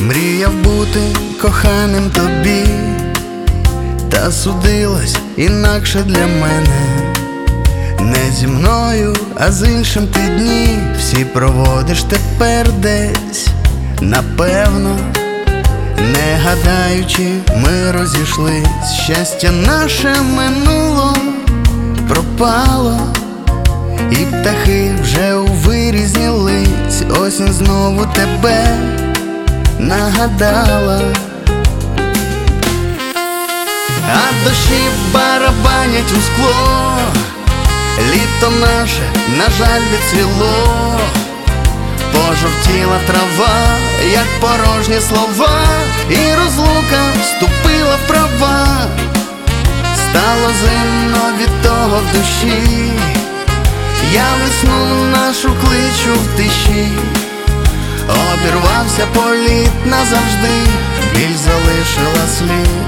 Мріяв бути коханим тобі, та судилось інакше для мене. Не зі мною, а з іншим ти дні всі проводиш тепер десь, напевно. Не гадаючи, ми розійшлись, щастя наше минуло, пропало, і птахи вже у вирі знялись. Осінь знову тебе нагадала, а дощі барабанять у скло. Літо наше, на жаль, відцвіло, пожовтіла трава, як порожні слова, і розлука вступила в права. Стало зимно від того в душі, я весну нашу кличу в тиші. Обірвався політ назавжди, біль залишила слід.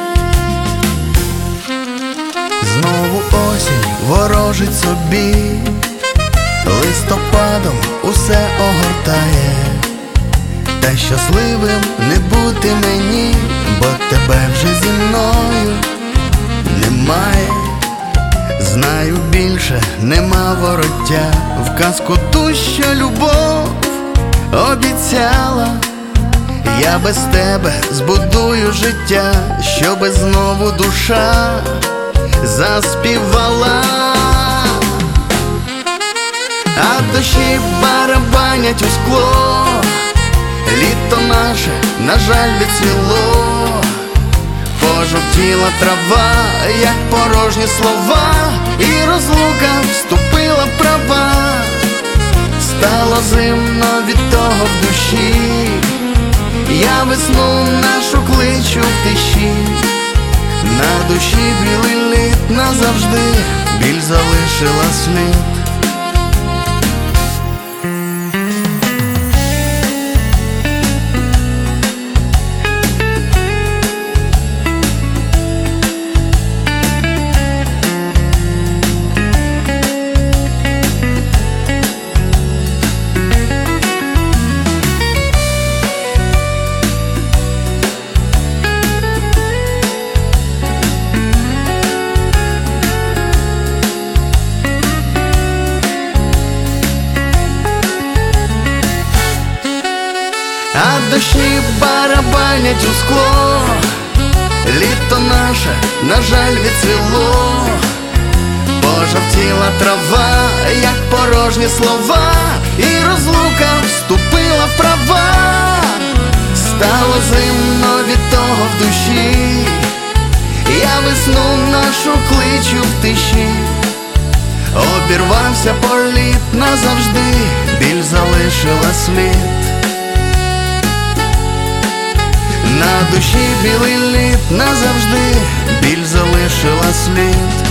Знову осінь ворожить собі, листопадом усе огортає. Та щасливим не бути мені, бо тебе вже зі мною немає. Знаю, більше нема вороття в казку ту, що любов обіцяла. Я без тебе збудую життя, щоби знову душа заспівала. А дощі барабанять у скло, літо наше, на жаль, відцвіло, пожовтіла трава, як порожні слова, і розлука вступила в права. Стало зимно від того в душі, я весну нашу кличу в тиші. На душі білий лід назавжди, біль залишила слід. А дощі барабанять у скло, літо наше, на жаль, відцвіло, пожовтіла трава, як порожні слова, і розлука вступила в права. Стало зимно від того в душі, я весну нашу кличу в тиші. Обірвався політ назавжди, біль залишила слід. На душі білий лід назавжди, біль залишила слід.